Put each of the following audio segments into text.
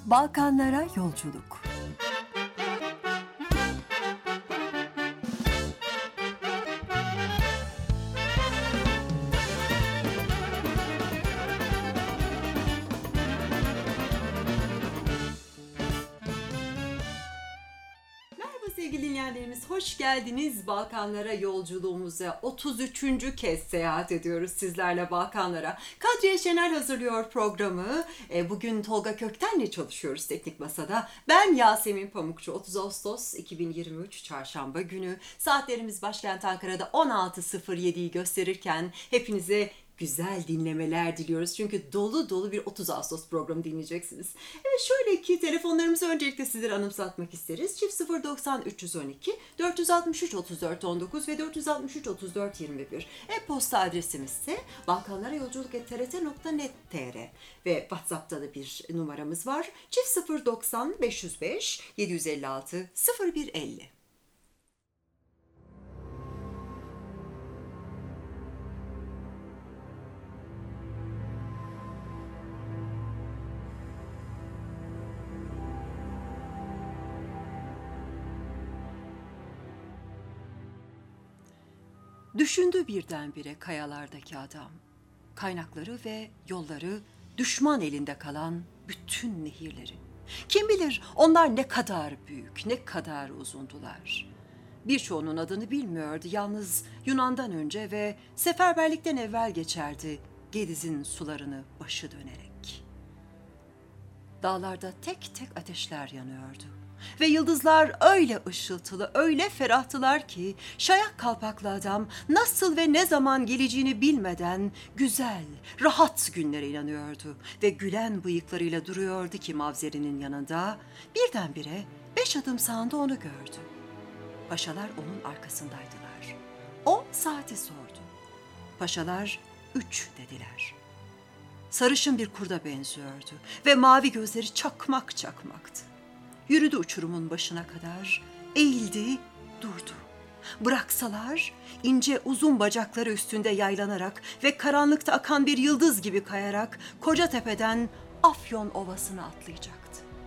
Balkanlara yolculuk. Sevgili dinleyenlerimiz, hoş geldiniz Balkanlara yolculuğumuza. 33. kez seyahat ediyoruz sizlerle Balkanlara. Kadriye Şenel hazırlıyor programı. Bugün Tolga Kökten'le çalışıyoruz Teknik Masa'da. Ben Yasemin Pamukçu. 30 Ağustos 2023 Çarşamba günü. Saatlerimiz başkent Ankara'da 16.07'yi gösterirken hepinize güzel dinlemeler diliyoruz. Çünkü dolu dolu bir 30 Ağustos programı dinleyeceksiniz. Evet, şöyle ki telefonlarımızı öncelikle sizlere anımsatmak isteriz. Çift 090 312 463 34 19 ve 463 34 21. E-posta adresimiz ise balkanlarayolculuk@trt.net.tr ve WhatsApp'ta da bir numaramız var. Çift 090 505 756 0150. Düşündü birdenbire kayalardaki adam. Kaynakları ve yolları düşman elinde kalan bütün nehirleri. Kim bilir onlar ne kadar büyük, ne kadar uzundular. Birçoğunun adını bilmiyordu, yalnız Yunan'dan önce ve seferberlikten evvel geçerdi Gediz'in sularını başı dönerek. Dağlarda tek tek ateşler yanıyordu. Ve yıldızlar öyle ışıltılı, öyle ferahtılar ki şayak kalpaklı adam nasıl ve ne zaman geleceğini bilmeden güzel, rahat günlere inanıyordu. Ve gülen bıyıklarıyla duruyordu ki mavzerinin yanında. Birdenbire 5 adım sağında onu gördü. Paşalar onun arkasındaydılar. O saati sordu. Paşalar 3 dediler. Sarışın bir kurda benziyordu ve mavi gözleri çakmak çakmaktı. Yürüdü uçurumun başına kadar, eğildi, durdu. Bıraksalar, ince uzun bacakları üstünde yaylanarak ve karanlıkta akan bir yıldız gibi kayarak koca tepeden Afyon Ovası'na atlayacaktı.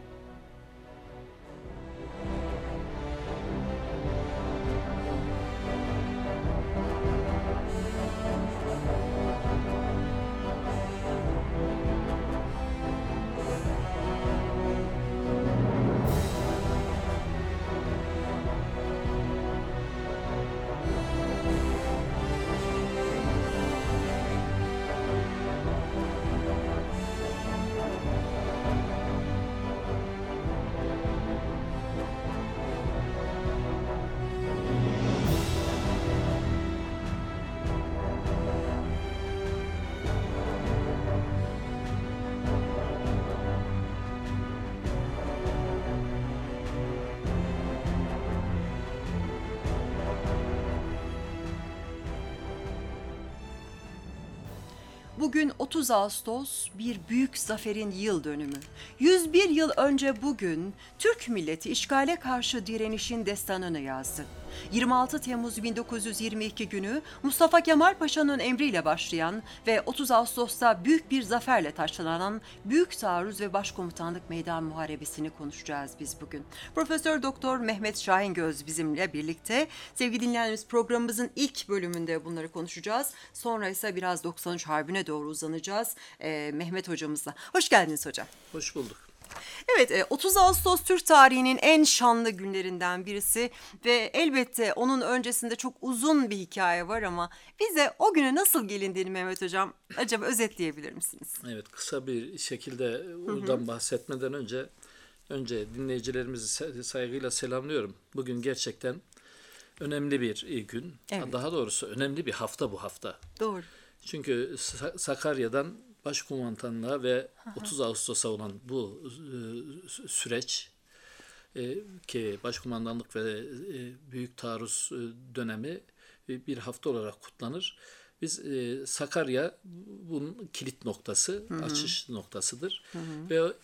Bugün 30 Ağustos bir büyük zaferin yıl dönümü. 101 yıl önce bugün Türk milleti işgale karşı direnişin destanını yazdı. 26 Temmuz 1922 günü Mustafa Kemal Paşa'nın emriyle başlayan ve 30 Ağustos'ta büyük bir zaferle taçlanan Büyük Taarruz ve Başkomutanlık Meydan Muharebesi'ni konuşacağız biz bugün. Profesör Doktor Mehmet Şahingöz bizimle birlikte. Sevgili dinleyenlerimiz, programımızın ilk bölümünde bunları konuşacağız. Sonra ise biraz 93 Harbi'ne doğru uzanacağız Mehmet hocamızla. Hoş geldiniz hocam. Hoş bulduk. Evet, 30 Ağustos Türk tarihinin en şanlı günlerinden birisi ve elbette onun öncesinde çok uzun bir hikaye var ama bize o güne nasıl gelindiğini Mehmet Hocam acaba özetleyebilir misiniz? Evet, kısa bir şekilde oradan bahsetmeden önce dinleyicilerimizi saygıyla selamlıyorum. Bugün gerçekten önemli bir gün. Evet. Daha doğrusu önemli bir hafta bu hafta. Doğru. Çünkü Sakarya'dan Başkomutanlığa ve 30 Ağustos'a olan bu süreç ki Başkomutanlık ve Büyük Taarruz dönemi bir hafta olarak kutlanır. Biz Sakarya bunun kilit noktası, açış noktasıdır. Ve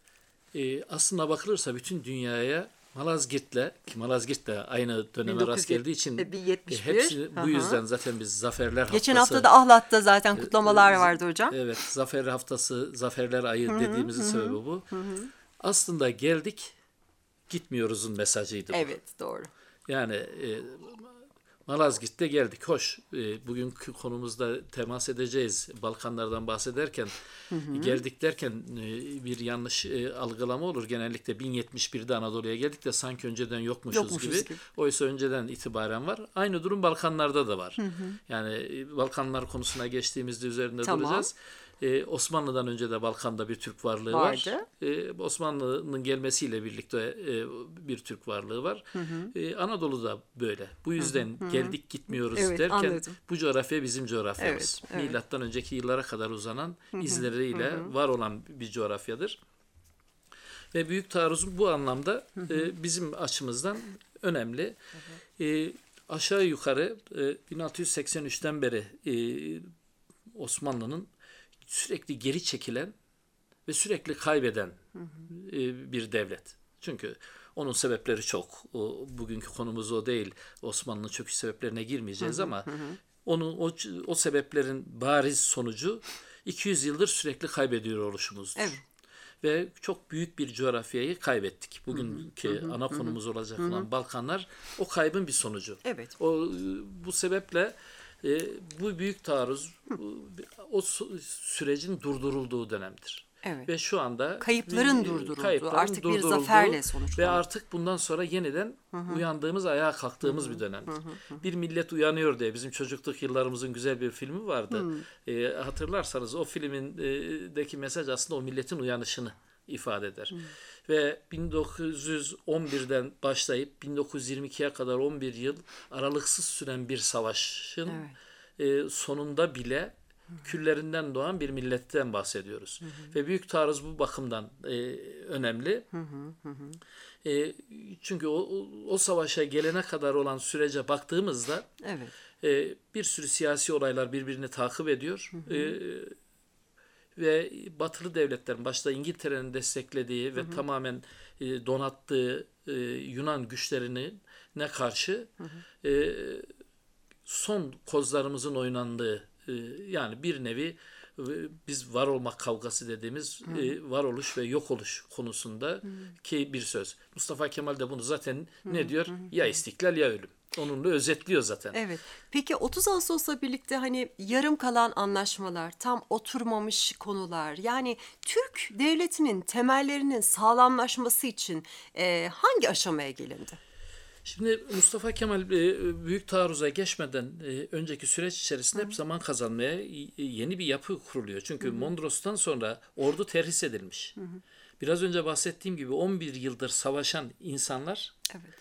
aslına bakılırsa bütün dünyaya Malazgirt'le aynı döneme rast geldiği için hepsi bu yüzden zaten biz Zaferler Haftası. Geçen hafta da Ahlat'ta zaten kutlamalar vardı hocam. Evet, Zafer Haftası, Zaferler Ayı dediğimizin sebebi bu. Aslında geldik, gitmiyoruzun mesajıydı bu. Evet, doğru. Yani Malazgirt'te geldik. Hoş. Bugünkü konumuzda temas edeceğiz. Balkanlardan bahsederken geldik derken bir yanlış algılama olur. Genellikle 1071'de Anadolu'ya geldik de sanki önceden yokmuşuz gibi. Oysa önceden itibaren var. Aynı durum Balkanlarda da var. Yani Balkanlar konusuna geçtiğimizde üzerinde duracağız. Osmanlı'dan önce de Balkan'da bir Türk varlığı var. Osmanlı'nın gelmesiyle birlikte bir Türk varlığı var. Anadolu'da böyle. Bu yüzden geldik gitmiyoruz derken anladım. bu coğrafya bizim coğrafyamız. Evet. Milattan önceki yıllara kadar uzanan izleriyle var olan bir coğrafyadır. Ve Büyük Taarruz bu anlamda bizim açımızdan önemli. Aşağı yukarı 1683'ten beri Osmanlı'nın sürekli geri çekilen ve sürekli kaybeden bir devlet. Çünkü onun sebepleri çok. Bugünkü konumuz o değil. Osmanlı'nın çöküş sebeplerine girmeyeceğiz ama o sebeplerin bariz sonucu 200 yıldır sürekli kaybediyor oluşumuzdur. Evet. Ve çok büyük bir coğrafyayı kaybettik. Bugünkü ana konumuz olacak olan Balkanlar o kaybın bir sonucu. Evet. Bu sebeple bu büyük taarruz o sürecin durdurulduğu dönemdir. Evet. Ve şu anda kayıpların durdurulduğu, artık bir zaferle sonuçlandı. Ve artık bundan sonra yeniden uyandığımız, ayağa kalktığımız bir dönemdir. Bir millet uyanıyor diye bizim çocukluk yıllarımızın güzel bir filmi vardı. Hatırlarsanız o filmindeki mesaj aslında o milletin uyanışını ifade eder. Ve 1911'den başlayıp 1922'ye kadar 11 yıl aralıksız süren bir savaşın sonunda bile küllerinden doğan bir milletten bahsediyoruz. Ve Büyük Taarruz bu bakımdan önemli. Çünkü o savaşa gelene kadar olan sürece baktığımızda bir sürü siyasi olaylar birbirini takip ediyor. Ve batılı devletlerin, başta İngiltere'nin desteklediği ve tamamen donattığı Yunan güçlerine karşı son kozlarımızın oynandığı, yani bir nevi biz var olmak kavgası dediğimiz varoluş ve yok oluş konusunda ki bir söz. Mustafa Kemal de bunu zaten ne diyor? Ya istiklal ya ölüm. Onunla özetliyor zaten. Evet. Peki 30 Ağustos'la birlikte hani yarım kalan anlaşmalar, tam oturmamış konular, yani Türk devletinin temellerinin sağlamlaşması için hangi aşamaya gelindi? Şimdi Mustafa Kemal Büyük Taarruz'a geçmeden önceki süreç içerisinde hep zaman kazanmaya yeni bir yapı kuruluyor. Çünkü Mondros'tan sonra ordu terhis edilmiş. Biraz önce bahsettiğim gibi 11 yıldır savaşan insanlar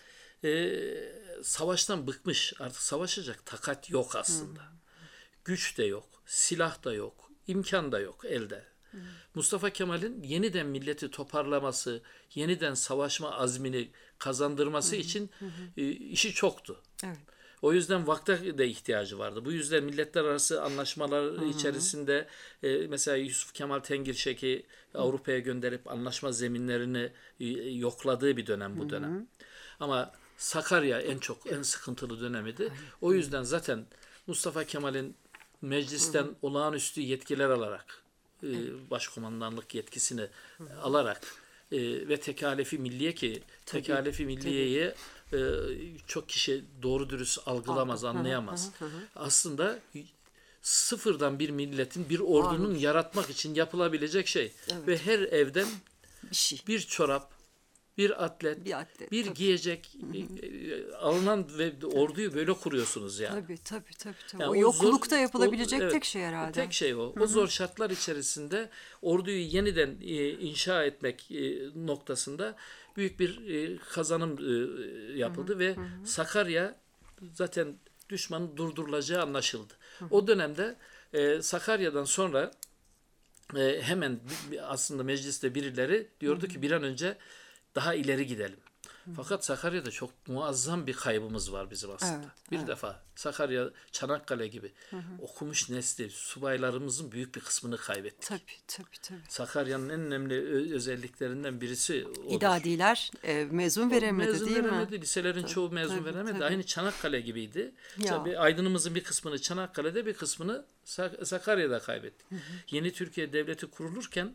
savaştan bıkmış. Artık savaşacak takat yok aslında. Güç de yok, silah da yok, imkan da yok elde. Mustafa Kemal'in yeniden milleti toparlaması, yeniden savaşma azmini kazandırması için işi çoktu. Evet. O yüzden vakte de ihtiyacı vardı. Bu yüzden milletler arası anlaşmalar içerisinde mesela Yusuf Kemal Tengirşek'i Avrupa'ya gönderip anlaşma zeminlerini yokladığı bir dönem bu dönem. Ama Sakarya en sıkıntılı dönemiydi. O yüzden zaten Mustafa Kemal'in meclisten olağanüstü yetkiler alarak başkomandanlık yetkisini alarak ve tekalefi milliye ki tekalefi milliyeyi çok kişi doğru dürüst algılamaz, anlayamaz. Aslında sıfırdan bir milletin, bir ordunun yaratmak için yapılabilecek şey. Ve her evden bir çorap, bir atlet, bir giyecek alınan ve orduyu böyle kuruyorsunuz yani. Tabii. Yani o yoklukta yapılabilecek tek şey herhalde. Tek şey o. O zor şartlar içerisinde orduyu yeniden inşa etmek noktasında büyük bir kazanım yapıldı ve Sakarya zaten düşmanın durdurulacağı anlaşıldı. O dönemde Sakarya'dan sonra hemen aslında mecliste birileri diyordu ki bir an önce daha ileri gidelim. Fakat Sakarya'da çok muazzam bir kaybımız var bizim aslında. Bir defa Sakarya, Çanakkale gibi okumuş nesli, subaylarımızın büyük bir kısmını kaybettik. Tabii. Sakarya'nın en önemli özelliklerinden birisi odur. İdadiler mezun veremedi değil mi? Liselerin çoğu mezun veremedi. Aynı Çanakkale gibiydi. Tabii aydınımızın bir kısmını Çanakkale'de, bir kısmını Sakarya'da kaybettik. Yeni Türkiye Devleti kurulurken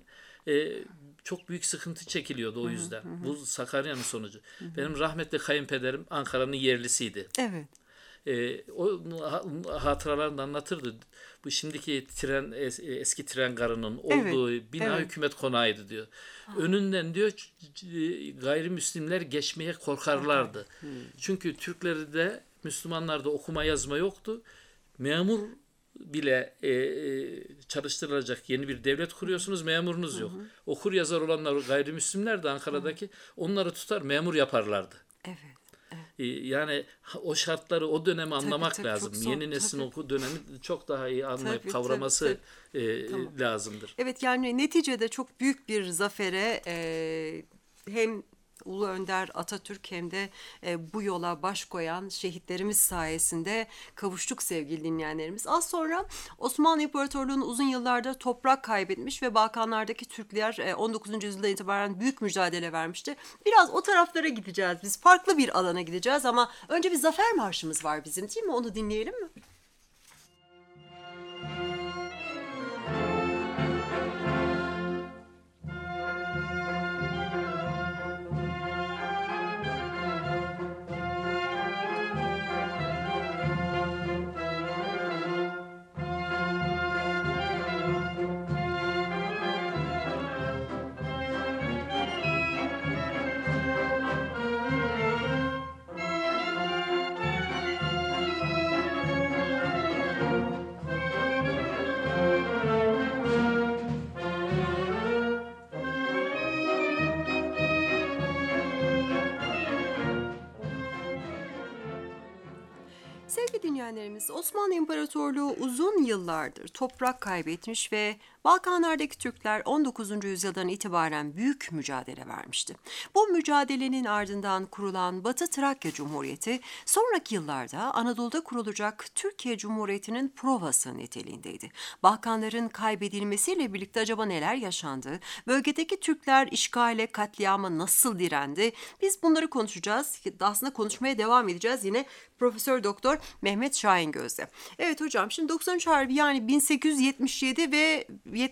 çok büyük sıkıntı çekiliyordu o yüzden. Bu Sakarya'nın sonucu. Benim rahmetli kayınpederim Ankara'nın yerlisiydi. Evet. O hatıralarını anlatırdı. Bu şimdiki eski tren garının olduğu bina hükümet konağıydı diyor. Önünden diyor gayrimüslimler geçmeye korkarlardı. Çünkü Türklerde, Müslümanlarda okuma yazma yoktu. Memur bile çalıştırılacak yeni bir devlet kuruyorsunuz, memurunuz yok. Okur yazar olanlar gayrimüslimler de Ankara'daki onları tutar memur yaparlardı. Evet. Yani o şartları, o dönemi anlamak tabii, lazım. çok zor, Yeni neslin tabii. oku dönemi çok daha iyi anlayıp Tabii, kavraması Tamam. lazımdır. Evet, yani neticede çok büyük bir zafere hem Ulu Önder Atatürk hem de bu yola baş koyan şehitlerimiz sayesinde kavuştuk sevgili dinleyenlerimiz. Az sonra Osmanlı İmparatorluğu'nun uzun yıllarda toprak kaybetmiş ve Balkanlardaki Türkler 19. yüzyıldan itibaren büyük mücadele vermişti. Biraz o taraflara gideceğiz biz. Farklı bir alana gideceğiz ama önce bir zafer marşımız var bizim, değil mi? Onu dinleyelim mi? Sevgili dinleyenlerimiz, Osmanlı İmparatorluğu uzun yıllardır toprak kaybetmiş ve Balkanlardaki Türkler 19. yüzyıldan itibaren büyük mücadele vermişti. Bu mücadelenin ardından kurulan Batı Trakya Cumhuriyeti, sonraki yıllarda Anadolu'da kurulacak Türkiye Cumhuriyeti'nin provası niteliğindeydi. Balkanların kaybedilmesiyle birlikte acaba neler yaşandı? Bölgedeki Türkler işgale, katliama nasıl direndi? Biz bunları konuşacağız. Aslında konuşmaya devam edeceğiz yine Profesör Doktor Mehmet Şahingöz'le. Evet hocam, şimdi 93 Harbi, yani 1877 ve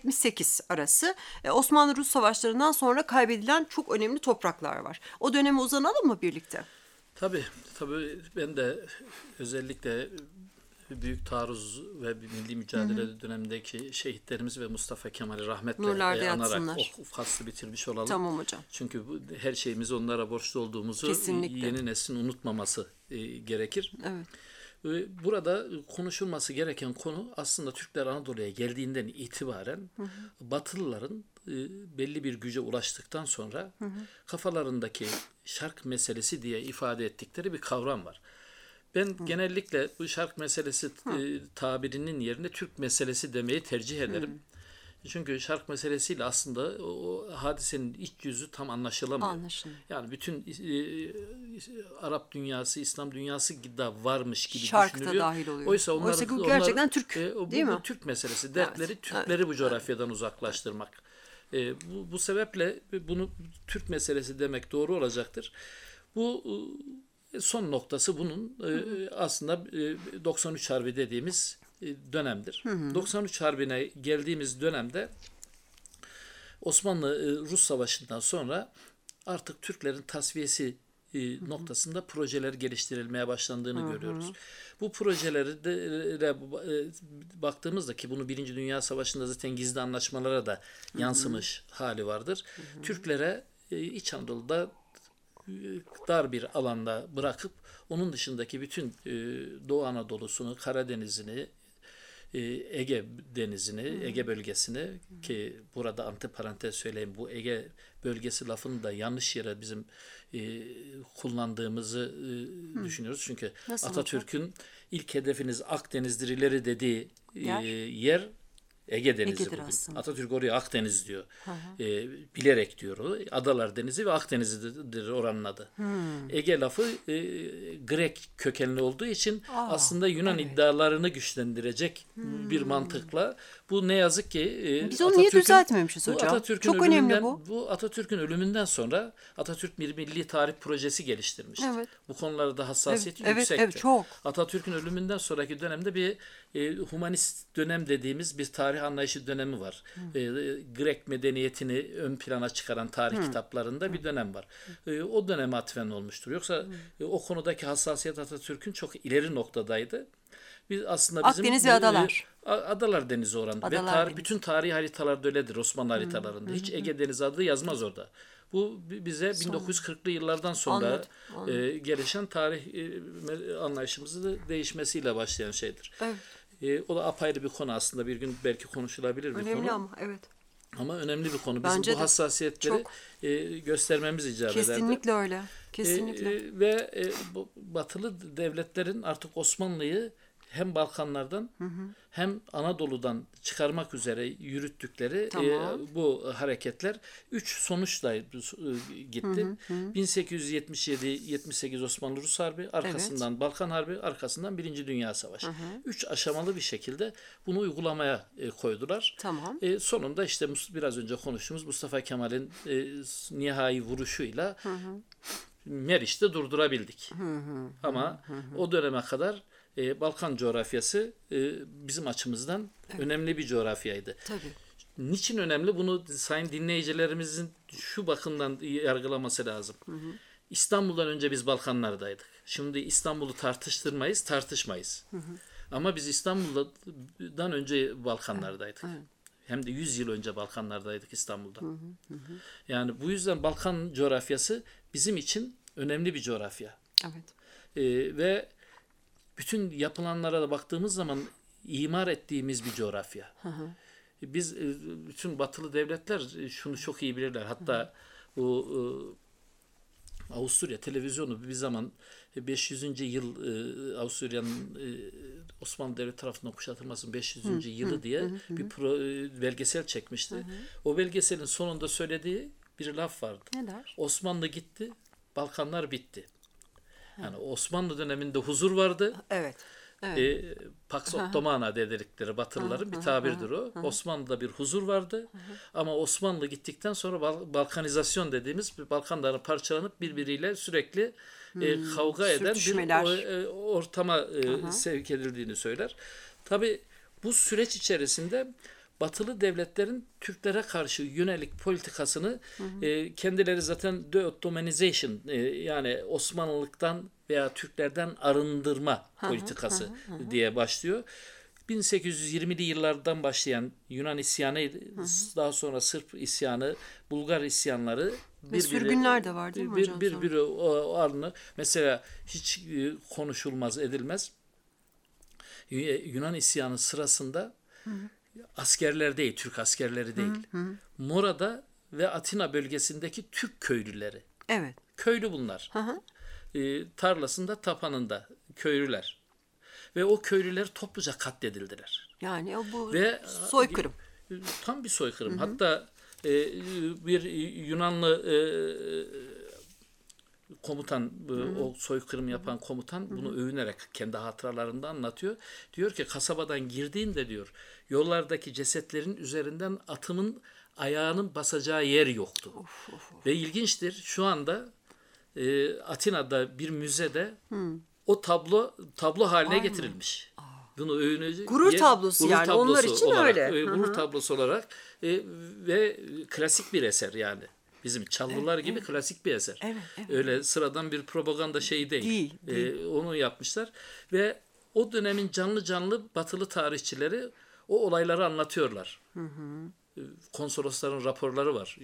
78 arası Osmanlı-Rus savaşlarından sonra kaybedilen çok önemli topraklar var. O döneme uzanalım mı birlikte? Tabii ben de özellikle büyük taarruz ve milli mücadele dönemindeki şehitlerimiz ve Mustafa Kemal'i rahmetle anarak o faslı bitirmiş olalım. Tamam hocam. Çünkü her şeyimizi onlara borçlu olduğumuzu kesinlikle yeni neslin unutmaması gerekir. Evet. Burada konuşulması gereken konu aslında Türkler Anadolu'ya geldiğinden itibaren Batılıların belli bir güce ulaştıktan sonra kafalarındaki şark meselesi diye ifade ettikleri bir kavram var. Ben genellikle bu şark meselesi tabirinin yerine Türk meselesi demeyi tercih ederim. Çünkü şark meselesiyle aslında o hadisenin iç yüzü tam anlaşılamıyor. Yani bütün Arap dünyası, İslam dünyası da varmış gibi şark düşünülüyor. da dahil oluyor. Oysa gerçekten Türk, değil mi? Bu Türk meselesi. Dertleri Türkleri bu coğrafyadan uzaklaştırmak. Bu sebeple bunu Türk meselesi demek doğru olacaktır. Bu son noktası bunun aslında 93 Harbi dediğimiz dönemdir. 93 Harbi'ne geldiğimiz dönemde Osmanlı-Rus Savaşı'ndan sonra artık Türklerin tasfiyesi noktasında projeler geliştirilmeye başlandığını görüyoruz. Bu projelere baktığımızda, ki bunu Birinci Dünya Savaşı'nda zaten gizli anlaşmalara da yansımış hali vardır. Türklere İç Anadolu'da dar bir alanda bırakıp onun dışındaki bütün Doğu Anadolu'sunu, Karadeniz'ini, Ege Denizi'ni, Ege bölgesini, ki burada antiparantez söyleyeyim, bu Ege bölgesi lafını da yanlış yere bizim kullandığımızı düşünüyoruz. Çünkü Atatürk'ün ilk hedefiniz Akdeniz'dir ileri dediği yer Ege Denizi bugün. Aslında. Atatürk oraya Akdeniz diyor. Bilerek diyor o. Adalar Denizi ve Akdeniz'dir oranın adı. Ege lafı Grek kökenli olduğu için aslında Yunan iddialarını güçlendirecek bir mantıkla. Bu ne yazık ki biz onu niye düzeltmemişiz hocam? Çok önemli bu. Bu Atatürk'ün ölümünden sonra Atatürk bir milli tarih projesi geliştirmiştir. Evet. Bu konularda hassasiyet yüksektir. Evet, çok. Atatürk'ün ölümünden sonraki dönemde bir humanist dönem dediğimiz bir tarih tarih anlayışı dönemi var. Grek medeniyetini ön plana çıkaran tarih kitaplarında bir dönem var. O döneme atfen olmuştur. Yoksa o konudaki hassasiyet Atatürk'ün çok ileri noktadaydı. Biz aslında bizim Akdeniz ve adalar. Adalar Denizi oranda ve Adalar Denizi. bütün tarihi haritalarda öyledir, Osmanlı haritalarında. Hiç Ege Denizi adı yazmaz orada. Bu bize 1940'lı yıllardan sonra gelişen tarih anlayışımızın değişmesiyle başlayan şeydir. Evet. O da apayrı bir konu aslında. Bir gün belki konuşulabilir bir konu. Önemli ama evet. Ama önemli bir konu. Bizim Bence bu de hassasiyetleri göstermemiz icap ederdi. Kesinlikle öyle. Kesinlikle. Ve bu batılı devletlerin artık Osmanlı'yı hem Balkanlardan hem Anadolu'dan çıkarmak üzere yürüttükleri Tamam. bu hareketler 3 sonuçla gitti. 1877-78 Osmanlı-Rus Harbi, arkasından Balkan Harbi, arkasından Birinci Dünya Savaşı. 3 aşamalı bir şekilde bunu uygulamaya koydular. Tamam. Sonunda işte biraz önce konuştuğumuz Mustafa Kemal'in nihai vuruşuyla Meriç'te durdurabildik. Ama o döneme kadar Balkan coğrafyası bizim açımızdan önemli bir coğrafyaydı. Tabii. Niçin önemli? Bunu sayın dinleyicilerimizin şu bakımdan yargılaması lazım. İstanbul'dan önce biz Balkanlardaydık. Şimdi İstanbul'u tartışmayız. Ama biz İstanbul'dan önce Balkanlardaydık. Hem de 100 yıl önce Balkanlardaydık İstanbul'da. Yani bu yüzden Balkan coğrafyası bizim için önemli bir coğrafya. Evet. Ve bütün yapılanlara da baktığımız zaman imar ettiğimiz bir coğrafya. Biz bütün batılı devletler şunu çok iyi bilirler. Hatta bu Avusturya televizyonu bir zaman 500. yıl Avusturya'nın Osmanlı Devleti tarafından kuşatılmasının 500. yılı diye bir belgesel çekmişti. O belgeselin sonunda söylediği bir laf vardı. Ne der? Osmanlı gitti, Balkanlar bitti. Yani Osmanlı döneminde huzur vardı. Evet. Pax Ottomana dedikleri Batılıların bir tabirdir o. Osmanlı'da bir huzur vardı. Ama Osmanlı gittikten sonra Balkanizasyon dediğimiz Balkanların parçalanıp birbiriyle sürekli kavga eden bir ortama sevk edildiğini söyler. Tabii bu süreç içerisinde Batılı devletlerin Türklere karşı yönelik politikasını kendileri zaten de-Ottomanization yani Osmanlılıktan veya Türklerden arındırma politikası diye başlıyor. 1820'li yıllardan başlayan Yunan isyanı, daha sonra Sırp isyanı, Bulgar isyanları ve sürgünler de var değil mi hocam? Bir o anı mesela hiç konuşulmaz edilmez. Yunan isyanı sırasında askerler değil, Türk askerleri değil. Mora'da ve Atina bölgesindeki Türk köylüleri. Evet. Köylü bunlar. Tarlasında, tapanında köylüler. Ve o köylüler topluca katledildiler. Yani bu ve soykırım. Tam bir soykırım. Hatta bir Yunanlı komutan, o soykırım yapan komutan bunu övünerek kendi hatıralarında anlatıyor. Diyor ki kasabadan girdiğinde diyor yollardaki cesetlerin üzerinden atımın ayağının basacağı yer yoktu. Ve ilginçtir şu anda Atina'da bir müzede o tablo haline getirilmiş. Bunu övünecek. Gurur tablosu yani onlar için olarak, öyle. Gurur tablosu olarak ve klasik bir eser yani. Bizim Çallılar gibi klasik bir eser. Evet. Öyle sıradan bir propaganda şeyi değil. Onu yapmışlar ve o dönemin canlı batılı tarihçileri o olayları anlatıyorlar. Konsolosların raporları var.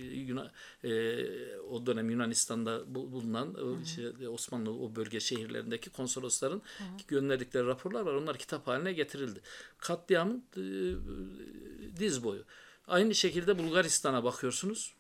O dönem Yunanistan'da bulunan Osmanlı o bölge şehirlerindeki konsolosların gönderdikleri raporlar var. Onlar kitap haline getirildi. Katliamın diz boyu. Aynı şekilde Bulgaristan'a bakıyorsunuz.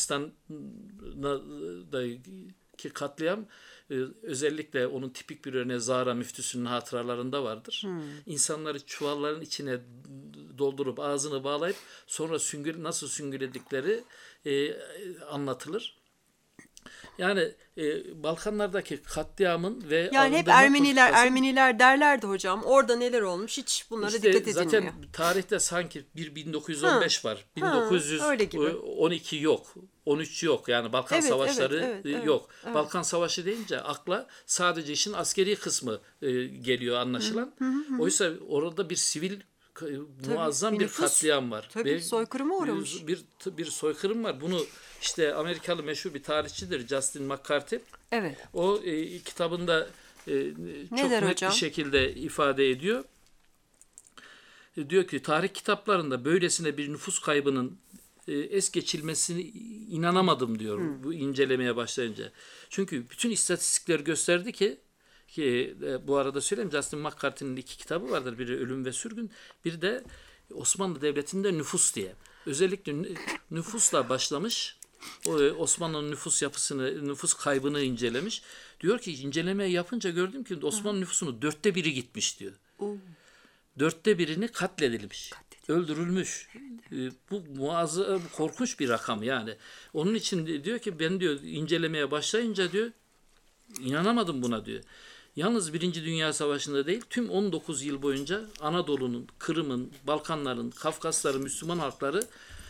Bulgaristan'daki katliam özellikle onun tipik bir örneği Zara müftüsünün hatıralarında vardır. İnsanları çuvalların içine doldurup ağzını bağlayıp sonra nasıl süngüledikleri anlatılır. Yani Balkanlardaki katliamın ve yani hep Ermeniler derlerdi hocam. Orada neler olmuş hiç bunlara dikkat edilmiyor. Zaten tarihte sanki bir 1915 var. 1912 yok. 13 yok. Yani Balkan Savaşları yok. Evet. Balkan Savaşı deyince akla sadece işin askeri kısmı geliyor anlaşılan. Oysa orada bir sivil muazzam bir nüfus, katliam var. Tabii soykırıma uğramış. Bir soykırım var. Bunu işte Amerikalı meşhur bir tarihçidir Justin McCarthy. Evet. O kitabında çok der net hocam? bir şekilde ifade ediyor. Diyor ki tarih kitaplarında böylesine bir nüfus kaybının es geçilmesini inanamadım diyor bu incelemeye başlayınca. Çünkü bütün istatistikler gösterdi ki bu arada söyleyeyim, Justin McCarthy'nin 2 kitabı vardır. Biri Ölüm ve Sürgün, biri de Osmanlı Devleti'nde Nüfus diye. Özellikle nüfusla başlamış. Osmanlı'nın nüfus yapısını, nüfus kaybını incelemiş. Diyor ki incelemeyi yapınca gördüm ki Osmanlı nüfusunun 1/4 gitmiş diyor. 1/4 katledilmiş. Öldürülmüş. Bu muazzam, korkunç bir rakam yani. Onun için diyor ki ben diyor incelemeye başlayınca diyor inanamadım buna diyor. Yalnız 1. Dünya Savaşı'nda değil, tüm 19 yıl boyunca Anadolu'nun, Kırım'ın, Balkanların, Kafkasların Müslüman halkları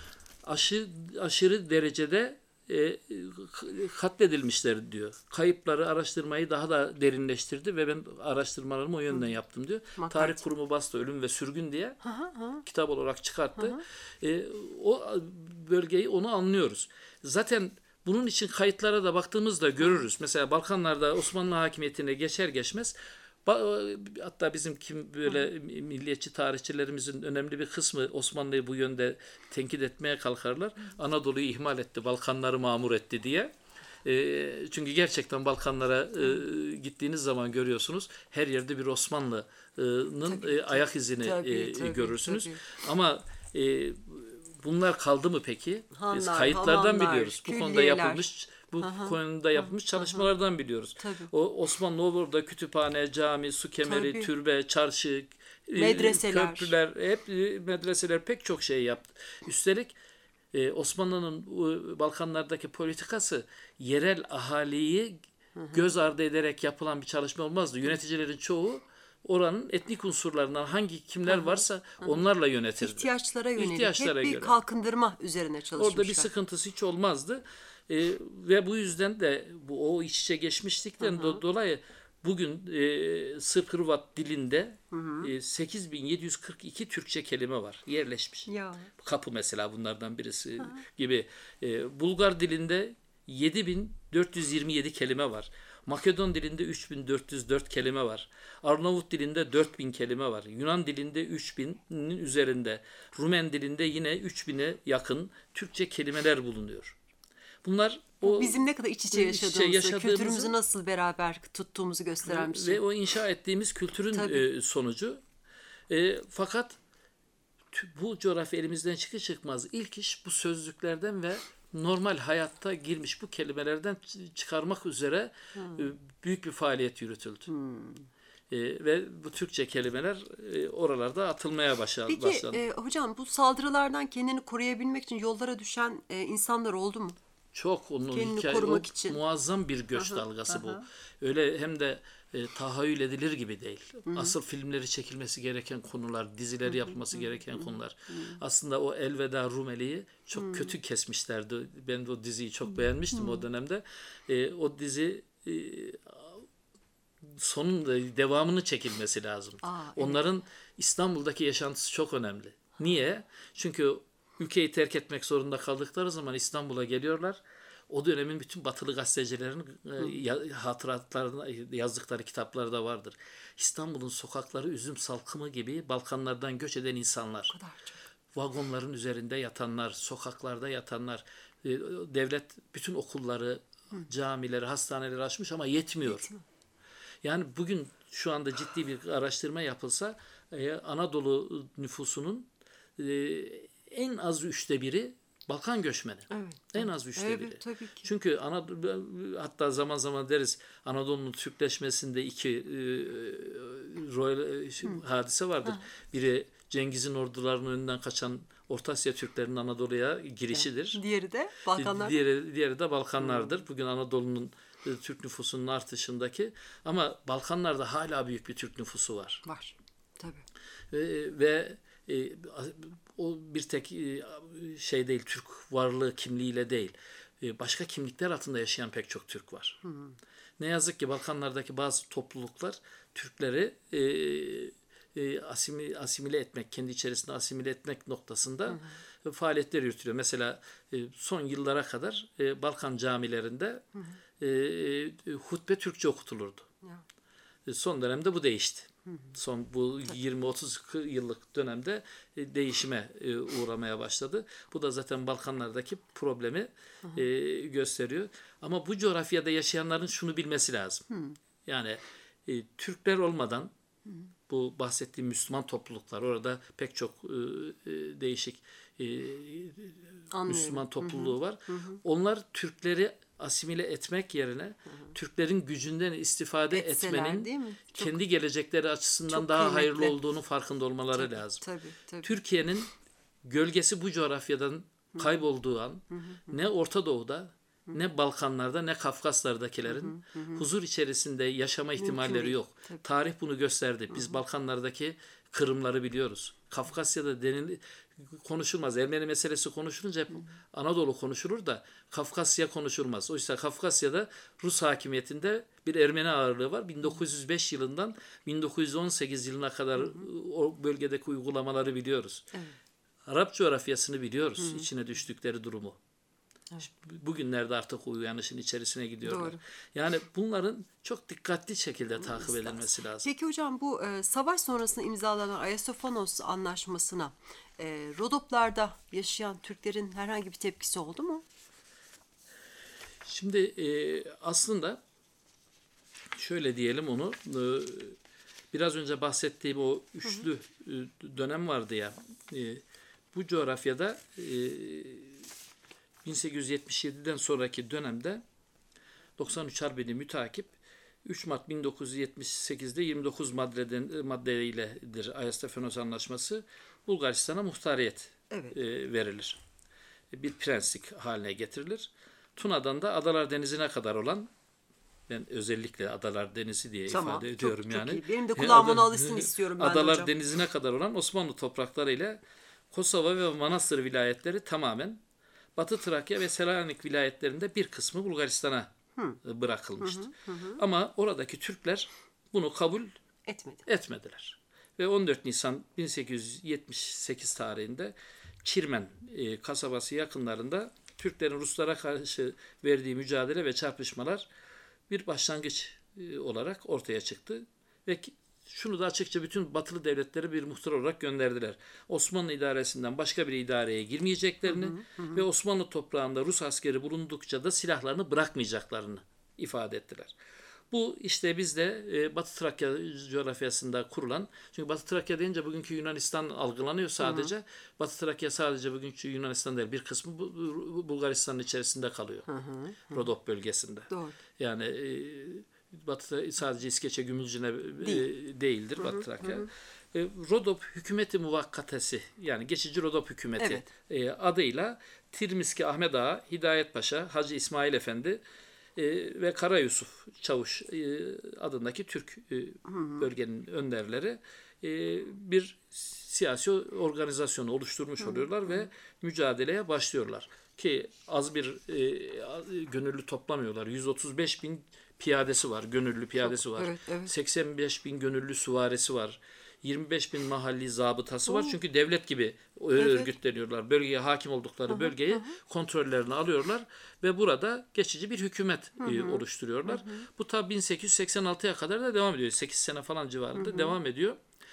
aşırı derecede katledilmişler diyor. Kayıpları araştırmayı daha da derinleştirdi ve ben araştırmalarımı o yönden yaptım diyor. Tarih Kurumu bastı Ölüm ve Sürgün diye kitap olarak çıkarttı. O bölgeyi onu anlıyoruz. Zaten bunun için kayıtlara da baktığımızda görürüz. Mesela Balkanlarda Osmanlı hakimiyetine geçer geçmez hatta bizim böyle milliyetçi tarihçilerimizin önemli bir kısmı Osmanlı'yı bu yönde tenkit etmeye kalkarlar. Anadolu'yu ihmal etti, Balkanları mamur etti diye. Çünkü gerçekten Balkanlara gittiğiniz zaman görüyorsunuz her yerde bir Osmanlı'nın ayak izini görürsünüz. Tabii. Ama bunlar kaldı mı peki? Biz kayıtlardan biliyoruz. Bu konuda yapılmış çalışmalardan biliyoruz. Tabii. O Osmanlı orada kütüphane, cami, su kemeri, türbe, çarşı, medreseler, köprüler, hep medreseler, pek çok şey yaptı. Üstelik Osmanlı'nın Balkanlardaki politikası yerel ahaliyi göz ardı ederek yapılan bir çalışma olmazdı. Yöneticilerin çoğu oranın etnik unsurlarından kimler varsa onlarla yönetirdi. İhtiyaçlara yönelik. İhtiyaçlara hep bir göre. Kalkındırma üzerine çalışmışlar. Orada bir sıkıntısı hiç olmazdı. Ve bu yüzden de o iç içe geçmişlikten dolayı bugün Sırp-Hırvat dilinde 8742 Türkçe kelime var. Yerleşmiş. Ya. Kapı mesela bunlardan birisi gibi. Bulgar dilinde 7427 kelime var. Makedon dilinde 3404 kelime var. Arnavut dilinde 4000 kelime var. Yunan dilinde 3000'in üzerinde. Rumen dilinde yine 3000'e yakın Türkçe kelimeler bulunuyor. Bunlar bizim ne kadar iç içe yaşadığımızı, kültürümüzü nasıl beraber tuttuğumuzu gösteren bir şey. Ve o inşa ettiğimiz kültürün sonucu. Fakat bu coğrafya elimizden çıkmaz ilk iş bu sözlüklerden ve normal hayatta girmiş bu kelimelerden çıkarmak üzere büyük bir faaliyet yürütüldü. Ve bu Türkçe kelimeler oralarda atılmaya başlandı. Peki hocam bu saldırılardan kendini koruyabilmek için yollara düşen insanlar oldu mu? Çok onun kendini korumak için. Muazzam bir göç dalgası bu. Öyle hem de tahayyül edilir gibi değil. Asıl filmleri çekilmesi gereken konular, dizileri yapılması gereken konular. Aslında o Elveda Rumeli'yi çok kötü kesmişlerdi. Ben de o diziyi çok beğenmiştim o dönemde. O dizi sonunda devamını çekilmesi lazım. Onların İstanbul'daki yaşantısı çok önemli. Niye? Çünkü ülkeyi terk etmek zorunda kaldıkları zaman İstanbul'a geliyorlar. O dönemin bütün batılı gazetecilerin hatıratlarında yazdıkları kitapları da vardır. İstanbul'un sokakları üzüm salkımı gibi Balkanlardan göç eden insanlar. Vagonların üzerinde yatanlar, sokaklarda yatanlar. Devlet bütün okulları, camileri, hastaneleri açmış ama yetmiyor. Yani bugün şu anda ciddi bir araştırma yapılsa Anadolu nüfusunun en az 1/3 Balkan göçmeni. Evet. En az 1/3. Tabii ki. Çünkü hatta zaman zaman deriz Anadolu'nun Türkleşmesinde 2 hadise vardır. Biri Cengiz'in ordularının önünden kaçan Orta Asya Türklerinin Anadolu'ya girişidir. Diğeri de Balkanlar. Diğeri de Balkanlardır. Bugün Anadolu'nun Türk nüfusunun artışındaki ama Balkanlarda hala büyük bir Türk nüfusu var. Var. Tabii. Ve o bir tek şey değil, Türk varlığı kimliğiyle değil. Başka kimlikler altında yaşayan pek çok Türk var. Ne yazık ki Balkanlardaki bazı topluluklar Türkleri asimile etmek, kendi içerisinde asimile etmek noktasında faaliyetler yürütülüyor. Mesela son yıllara kadar Balkan camilerinde hutbe Türkçe okutulurdu. Son dönemde bu değişti. Son bu 20-30 yıllık dönemde değişime uğramaya başladı. Bu da zaten Balkanlardaki problemi gösteriyor. Ama bu coğrafyada yaşayanların şunu bilmesi lazım. Yani Türkler olmadan bu bahsettiğim Müslüman topluluklar, orada pek çok değişik Müslüman topluluğu var. Onlar Türkleri asimile etmek yerine Türklerin gücünden istifade Etseler, değil mi? etmenin kendi gelecekleri açısından çok daha kıymetli. hayırlı olduğunu farkında olmaları lazım. Tabii. Türkiye'nin gölgesi bu coğrafyadan kaybolduğu an ne Orta Doğu'da, ne Balkanlarda, ne Kafkaslardakilerin huzur içerisinde yaşama ihtimalleri değil. yok. Tarih bunu gösterdi. Biz Balkanlardaki kırımları biliyoruz. Kafkasya'da konuşulmaz. Ermeni meselesi konuşulunca hep Anadolu konuşulur da Kafkasya konuşulmaz. Oysa Kafkasya'da Rus hakimiyetinde bir Ermeni ağırlığı var. 1905 yılından 1918 yılına kadar o bölgedeki uygulamaları biliyoruz. Evet. Arap coğrafyasını biliyoruz. İçine düştükleri durumu. Bugünlerde artık uyanışın içerisine gidiyorlar. Doğru. Yani bunların çok dikkatli şekilde takip edilmesi lazım. Peki hocam, bu savaş sonrasında imzalanan Ayasofanos Anlaşması'na Rodoplarda yaşayan Türklerin herhangi bir tepkisi oldu mu? Şimdi aslında şöyle diyelim onu, biraz önce bahsettiğim o üçlü dönem vardı ya, bu coğrafyada 1877'den sonraki dönemde 93 Harbi'ni mütakip 3 Mart 1978'de 29 maddeleridir Ayasofanos Anlaşması, Bulgaristan'a muhtariyet verilir. Bir prenslik haline getirilir. Tuna'dan da Adalar Denizi'ne kadar olan, ben özellikle Adalar Denizi diye ifade ediyorum çok yani. Iyi. Benim de kulağım ona alışsın istiyorum ben Adalar hocam. Denizi'ne kadar olan Osmanlı toprakları ile Kosova ve Manastır vilayetleri tamamen, Batı Trakya ve Selanik vilayetlerinde bir kısmı Bulgaristan'a bırakılmıştı. Ama oradaki Türkler bunu kabul etmediler. Ve 14 Nisan 1878 tarihinde Çirmen kasabası yakınlarında Türklerin Ruslara karşı verdiği mücadele ve çarpışmalar bir başlangıç olarak ortaya çıktı. Ve şunu da açıkça bütün batılı devletleri bir muhtar olarak gönderdiler. Osmanlı idaresinden başka bir idareye girmeyeceklerini ve Osmanlı toprağında Rus askeri bulundukça da silahlarını bırakmayacaklarını ifade ettiler. Bu işte bizde Batı Trakya coğrafyasında kurulan, çünkü Batı Trakya deyince bugünkü Yunanistan algılanıyor sadece. Batı Trakya sadece bugünkü Yunanistan değil, bir kısmı Bulgaristan'ın içerisinde kalıyor. Rodop bölgesinde. Doğru. Yani Batı sadece İskeçe, Gümülcine değildir Batı Trakya. Rodop Hükümeti Muvakkatesi, yani geçici Rodop Hükümeti adıyla Tirmiski Ahmet Ağa, Hidayet Paşa, Hacı İsmail Efendi ve Kara Yusuf Çavuş adındaki Türk bölgenin önderleri bir siyasi organizasyonu oluşturmuş oluyorlar ve mücadeleye başlıyorlar. Ki az bir gönüllü toplamıyorlar. 135 bin piyadesi var, gönüllü piyadesi var. 85 bin gönüllü süvarisi var. 25 bin mahalli zabıtası var. Çünkü devlet gibi örgütleniyorlar. Bölgeye hakim oldukları bölgeyi kontrollerini alıyorlar ve burada geçici bir hükümet oluşturuyorlar. Bu tabi 1886'ya kadar da devam ediyor. 8 sene falan civarında devam ediyor.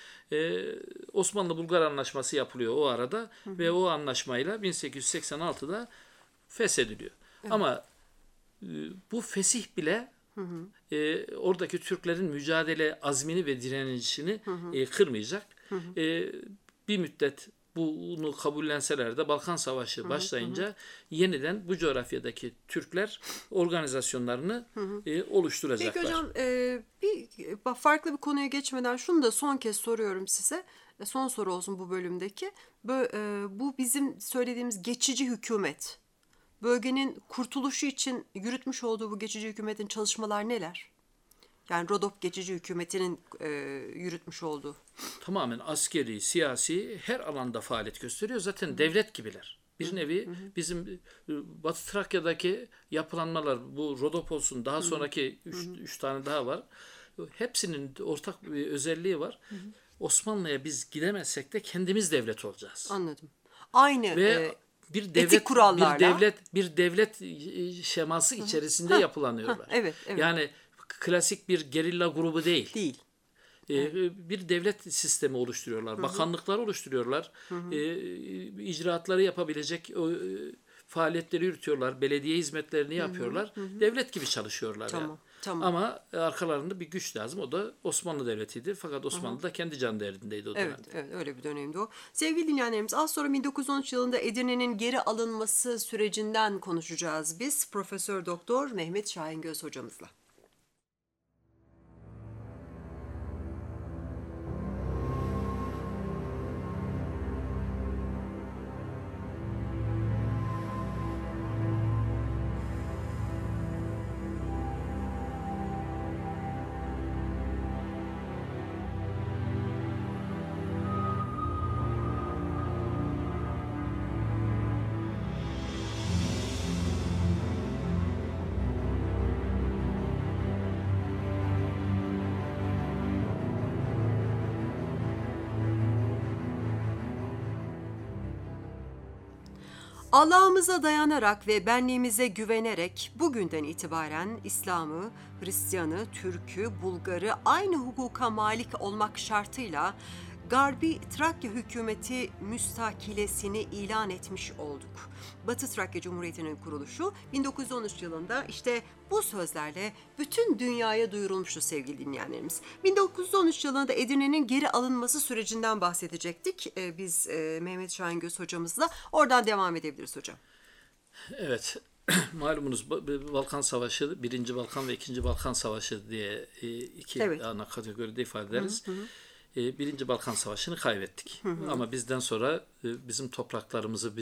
Osmanlı-Bulgar anlaşması yapılıyor o arada ve o anlaşmayla 1886'da feshediliyor. Ama bu fesih bile oradaki Türklerin mücadele azmini ve direnişini kırmayacak. Bir müddet bunu kabullenseler de Balkan Savaşı başlayınca yeniden bu coğrafyadaki Türkler organizasyonlarını oluşturacaklar. Peki hocam, bir farklı bir konuya geçmeden şunu da son kez soruyorum size. Son soru olsun bu bölümdeki. Bu bizim söylediğimiz geçici hükümet, bölgenin kurtuluşu için yürütmüş olduğu bu geçici hükümetin çalışmalar neler? Yani Rodop geçici hükümetinin yürütmüş olduğu. Tamamen askeri, siyasi her alanda faaliyet gösteriyor. Zaten devlet gibiler. Bir nevi bizim Batı Trakya'daki yapılanmalar, bu Rodop olsun, daha sonraki üç tane daha var. Hepsinin ortak bir özelliği var. Osmanlı'ya biz gidemezsek de kendimiz devlet olacağız. Anladım. Aynı Ve bir etik devlet kurallarla. bir devlet şeması içerisinde yapılanıyorlar. Evet. Yani klasik bir gerilla grubu değil. Değil. Bir devlet sistemi oluşturuyorlar. Bakanlıklar oluşturuyorlar. İcraatları yapabilecek faaliyetleri yürütüyorlar. Belediye hizmetlerini yapıyorlar. Devlet gibi çalışıyorlar. Tamam, Yani. tamam. Ama arkalarında bir güç lazım. O da Osmanlı Devleti'ydi. Fakat Osmanlı da kendi can derdindeydi o dönemde. Evet, öyle bir dönemdi o. Sevgili dinleyenlerimiz, az sonra 1913 yılında Edirne'nin geri alınması sürecinden konuşacağız biz. Profesör Doktor Mehmet Şahingöz hocamızla. Allah'ımıza dayanarak ve benliğimize güvenerek bugünden itibaren İslam'ı, Hristiyan'ı, Türk'ü, Bulgar'ı aynı hukuka malik olmak şartıyla Garbi Trakya hükümeti müstakilesini ilan etmiş olduk. Batı Trakya Cumhuriyeti'nin kuruluşu 1913 yılında işte bu sözlerle bütün dünyaya duyurulmuştu sevgili dinleyenlerimiz. 1913 yılında Edirne'nin geri alınması sürecinden bahsedecektik. Biz Mehmet Şahingöz hocamızla oradan devam edebiliriz hocam. Evet. Malumunuz Balkan Savaşı, 1. Balkan ve 2. Balkan Savaşı diye iki ana kategoride ifade ederiz. Birinci Balkan Savaşı'nı kaybettik. Ama bizden sonra bizim topraklarımızı,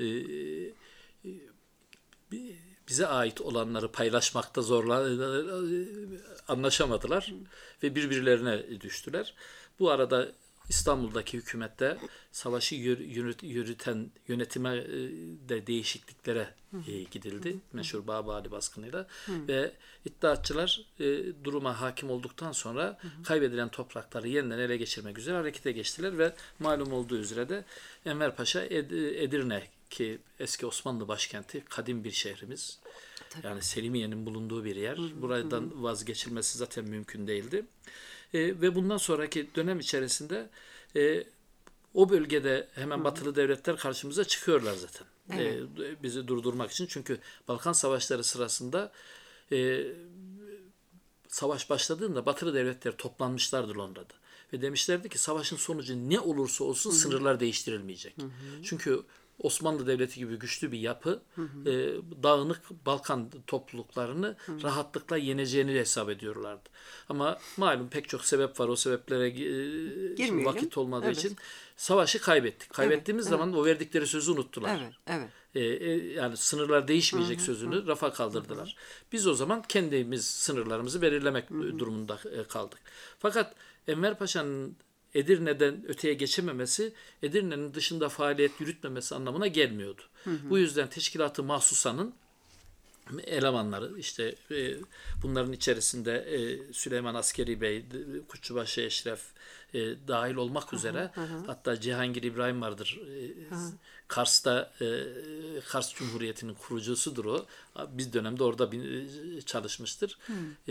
bize ait olanları paylaşmakta anlaşamadılar ve birbirlerine düştüler. Bu arada İstanbul'daki hükümette savaşı yürüten yönetime de değişikliklere gidildi. Meşhur Babali baskınıyla. Ve iddiatçılar duruma hakim olduktan sonra kaybedilen toprakları yeniden ele geçirmek üzere harekete geçtiler ve malum olduğu üzere de Enver Paşa Edirne, ki eski Osmanlı başkenti, kadim bir şehrimiz. Yani Selimiye'nin bulunduğu bir yer. Buradan vazgeçilmesi zaten mümkün değildi. Ve bundan sonraki dönem içerisinde o bölgede hemen batılı devletler karşımıza çıkıyorlar zaten. Evet. Bizi durdurmak için. Çünkü Balkan Savaşları sırasında savaş başladığında batılı devletler toplanmışlardı Londra'da. Ve demişlerdi ki savaşın sonucu ne olursa olsun sınırlar değiştirilmeyecek. Çünkü Osmanlı Devleti gibi güçlü bir yapı dağınık Balkan topluluklarını rahatlıkla yeneceğini hesap ediyorlardı. Ama malum pek çok sebep var. O sebeplere vakit olmadığı için savaşı kaybettik. Kaybettiğimiz zaman o verdikleri sözü unuttular. Yani sınırlar değişmeyecek sözünü rafa kaldırdılar. Biz o zaman kendimiz sınırlarımızı belirlemek durumunda kaldık. Fakat Enver Paşa'nın Edirne'den öteye geçememesi, Edirne'nin dışında faaliyet yürütmemesi anlamına gelmiyordu. Bu yüzden Teşkilat-ı Mahsusa'nın elemanları, işte bunların içerisinde Süleyman Askeri Bey, Kuşçubaşı Eşref dahil olmak üzere, hatta Cihangir İbrahim vardır. Kars'ta, Kars Cumhuriyeti'nin kurucusudur o. Biz dönemde orada çalışmıştır.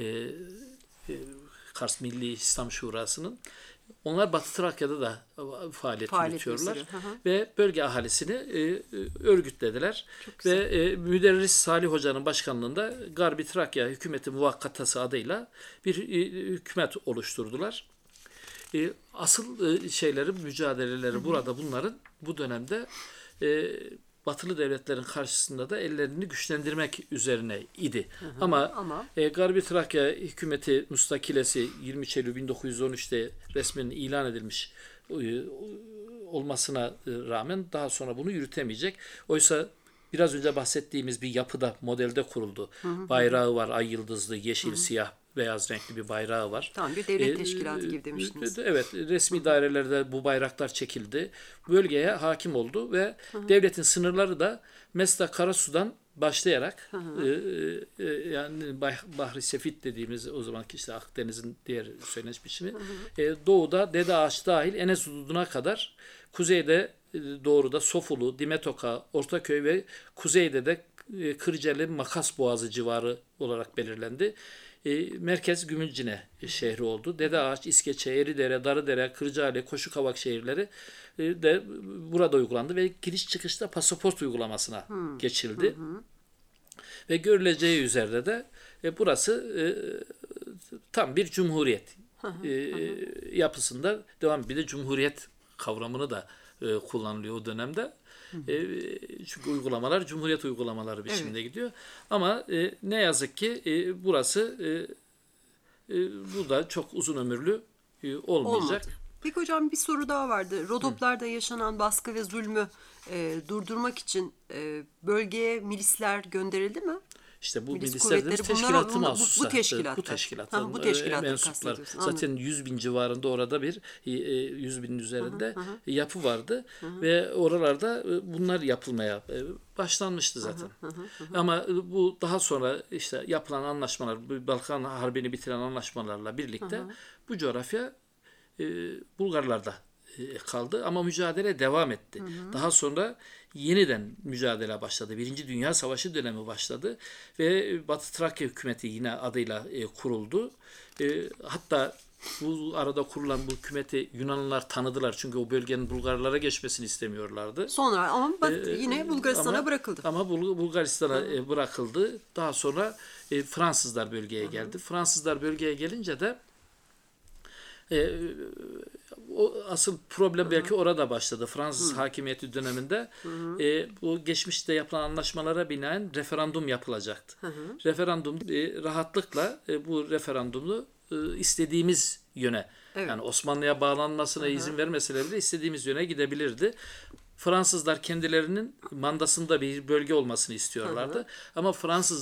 Kars Milli İslam Şurası'nın. Onlar Batı Trakya'da da faaliyet yürütüyorlar ve bölge ahalisini örgütlediler. Ve Müderris Salih Hoca'nın başkanlığında Garbi Trakya Hükümeti Muvakkatası adıyla bir hükümet oluşturdular. Asıl mücadeleleri burada bunların bu dönemde batılı devletlerin karşısında da ellerini güçlendirmek üzerine idi. Ama Garbi Trakya Hükümeti Müstakilesi 23 Eylül 1913'te resmen ilan edilmiş olmasına rağmen daha sonra bunu yürütemeyecek. Oysa biraz önce bahsettiğimiz bir yapıda, modelde kuruldu. Bayrağı var, ay yıldızlı, yeşil, siyah, beyaz renkli bir bayrağı var. Tam bir devlet teşkilatı gibi demiştiniz. Evet, resmi dairelerde bu bayraklar çekildi. Bölgeye hakim oldu ve devletin sınırları da Mesla Karasu'dan başlayarak yani Bahri Sefit dediğimiz o zamanki işte Akdeniz'in diğer söyleniş biçimi doğuda Dede Ağaç dahil Enes Ududu'na kadar, kuzeyde doğruda Sofulu, Dimetoka, Ortaköy ve kuzeyde de Kırcalı, Makas Boğazı civarı olarak belirlendi. Merkez Gümülcine şehri oldu. Dede Ağaç, İskeçe, Eridere, Darıdere, Kırcaali, Koşukavak şehirleri de burada uygulandı ve giriş çıkışta pasaport uygulamasına geçildi. Ve görüleceği üzere de burası tam bir cumhuriyet yapısında devam. Bir de cumhuriyet kavramını da kullanılıyor o dönemde. Çünkü uygulamalar cumhuriyet uygulamaları biçiminde gidiyor. Ama ne yazık ki burası bu da çok uzun ömürlü olmayacak. Olmadı. Peki hocam, bir soru daha vardı. Rodoplar'da yaşanan baskı ve zulmü durdurmak için bölgeye milisler gönderildi mi? İşte bu Milis milisler dediğimiz kuvvetleri, teşkilatı bunlar- mahsuslar. bu teşkilatlar. Bu teşkilatlar. Ha, bu teşkilatları mensuplar. kastediyorsun, Zaten 100.000 civarında orada bir 100.000'in üzerinde yapı vardı. Ve oralarda bunlar yapılmaya başlanmıştı zaten. Ama bu daha sonra işte yapılan anlaşmalar, Balkan Harbi'ni bitiren anlaşmalarla birlikte bu coğrafya Bulgarlarda kaldı ama mücadele devam etti. Daha sonra yeniden mücadele başladı. Birinci Dünya Savaşı dönemi başladı ve Batı Trakya hükümeti yine adıyla kuruldu. Hatta bu arada kurulan bu hükümeti Yunanlılar tanıdılar çünkü o bölgenin Bulgarlara geçmesini istemiyorlardı. Sonra ama yine Bulgaristan'a bırakıldı. Ama Bulgaristan'a bırakıldı. Daha sonra Fransızlar bölgeye geldi. Fransızlar bölgeye gelince de o asıl problem belki orada başladı. Fransız hakimiyeti döneminde bu geçmişte yapılan anlaşmalara binaen referandum yapılacaktı. Referandum rahatlıkla bu referandumu istediğimiz yöne, yani Osmanlı'ya bağlanmasına izin vermeseler de istediğimiz yöne gidebilirdi. Fransızlar kendilerinin mandasında bir bölge olmasını istiyorlardı. Ama Fransız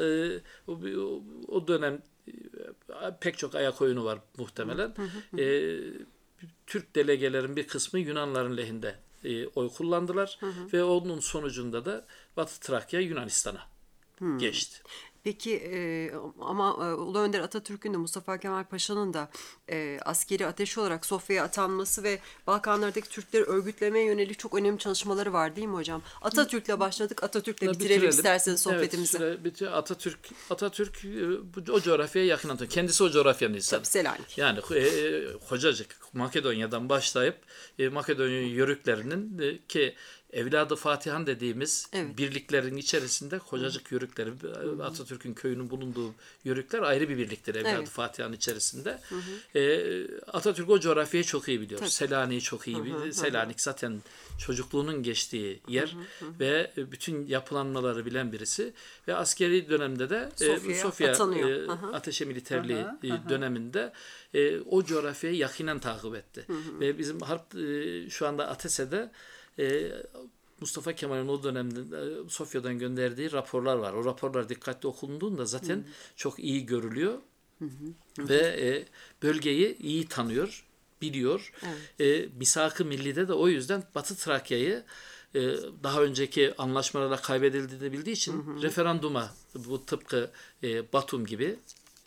o dönem pek çok ayak oyunu var muhtemelen. Türk delegelerin bir kısmı Yunanların lehinde oy kullandılar ve onun sonucunda da Batı Trakya Yunanistan'a geçti. Peki ama Ulu Önder Atatürk'ün de Mustafa Kemal Paşa'nın da askeri ateşi olarak Sofya'ya atanması ve Balkanlardaki Türkleri örgütlemeye yönelik çok önemli çalışmaları var değil mi hocam? Atatürk'le başladık, Atatürk'le bitirelim isterseniz sohbetimizi. Evet, Atatürk o coğrafyaya yakın atıyor. Kendisi o coğrafyanın insanı. Tabii, Selanik. Yani Kocacık, Makedonya'dan başlayıp Makedonya yörüklerinin ki Evladı Fatihan dediğimiz birliklerin içerisinde Kocacık yörükleri, Atatürk'ün köyünün bulunduğu yörükler ayrı bir birliktir Evladı Fatihan içerisinde. Atatürk o coğrafyayı çok iyi biliyor. Selanik'i çok iyi biliyor. Selanik zaten çocukluğunun geçtiği yer ve bütün yapılanmaları bilen birisi. Ve askeri dönemde de Sofya Ateşe Militerliği döneminde o coğrafyayı yakinen takip etti. Ve bizim harp şu anda ATES'de Mustafa Kemal'in o dönemde Sofya'dan gönderdiği raporlar var. O raporlar dikkatli okunduğunda zaten çok iyi görülüyor. Ve bölgeyi iyi tanıyor, biliyor. Misak-ı Milli'de de o yüzden Batı Trakya'yı daha önceki anlaşmalarla kaybedildiğini de bildiği için referanduma, bu tıpkı Batum gibi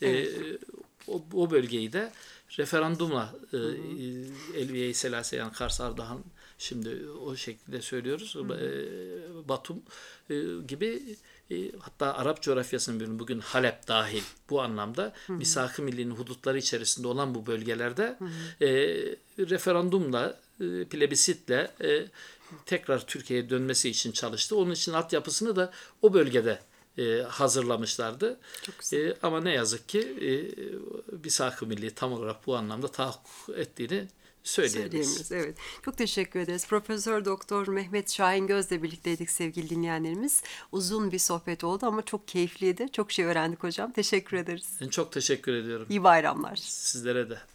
o bölgeyi de referandumla Elviye-i Selase, yani Kars, Ardahan, şimdi o şekilde söylüyoruz. Batum gibi hatta Arap coğrafyasının bugün Halep dahil bu anlamda Misak-ı Milli'nin hudutları içerisinde olan bu bölgelerde referandumla, plebisitle tekrar Türkiye'ye dönmesi için çalıştı. Onun için altyapısını da o bölgede hazırlamışlardı. Ama ne yazık ki Misak-ı Milli tam olarak bu anlamda tahakkuk ettiğini söyleyemeyiz. Evet. Çok teşekkür ederiz. Profesör Doktor Mehmet Şahin Göz'le birlikteydik sevgili dinleyenlerimiz. Uzun bir sohbet oldu ama çok keyifliydi. Çok şey öğrendik hocam. Teşekkür ederiz. Ben çok teşekkür ediyorum. İyi bayramlar. Sizlere de.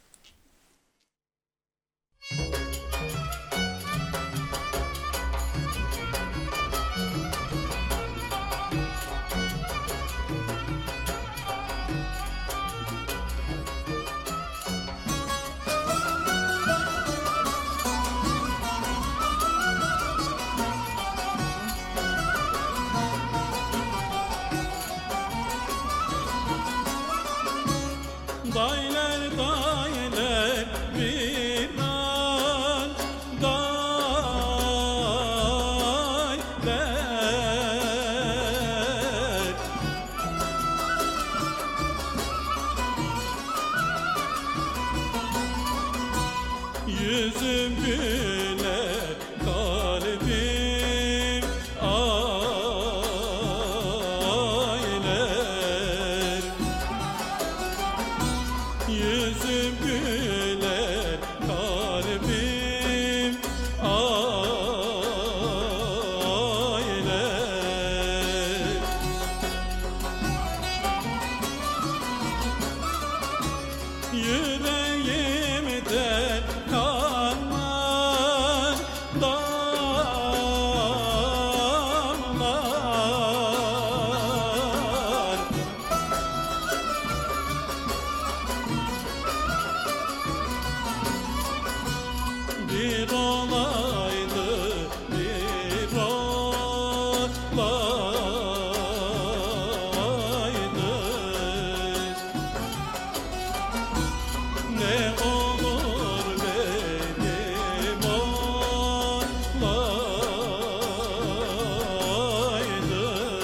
dayler dayler viran dayler. Yüzüm güler, kalbim ağlar. Yüzüm güler, kalbim ağlar. Yüreğimde kanlar dağlar. Bir olaydı, bir olaydı. Ne olur benim olaydı.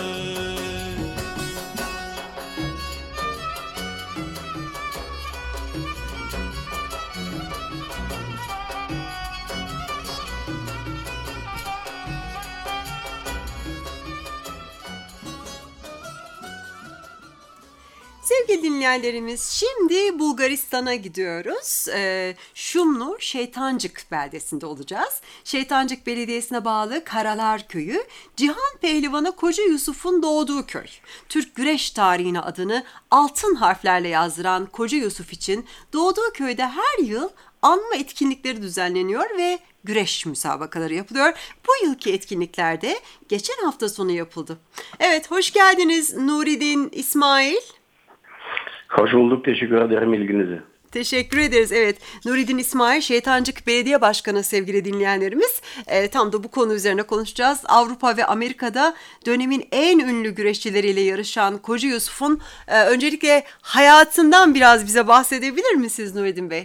Sevgili dinleyenlerimiz, şimdi Bulgaristan'a gidiyoruz. Şumlu Şeytancık beldesinde olacağız. Şeytancık Belediyesi'ne bağlı Karalar Köyü, Cihan Pehlivanı Koca Yusuf'un doğduğu köy. Türk güreş tarihine adını altın harflerle yazdıran Koca Yusuf için doğduğu köyde her yıl anma etkinlikleri düzenleniyor ve güreş müsabakaları yapılıyor. Bu yılki etkinliklerde geçen hafta sonu yapıldı. Evet, hoş geldiniz Nuridin İsmail. Hoş bulduk. Teşekkür ederim ilginizi. Teşekkür ederiz. Evet, Nuridin İsmail, Şeytancık Belediye Başkanı sevgili dinleyenlerimiz. Tam da bu konu üzerine konuşacağız. Avrupa ve Amerika'da dönemin en ünlü güreşçileriyle yarışan Koca Yusuf'un öncelikle hayatından biraz bize bahsedebilir misiniz Nuridin Bey?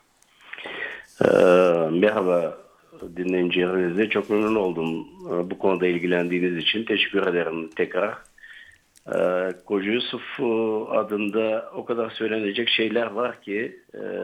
Merhaba dinleyicilerinize. Çok memnun oldum bu konuda ilgilendiğiniz için. Teşekkür ederim tekrar. Koca Yusuf adında o kadar söylenecek şeyler var ki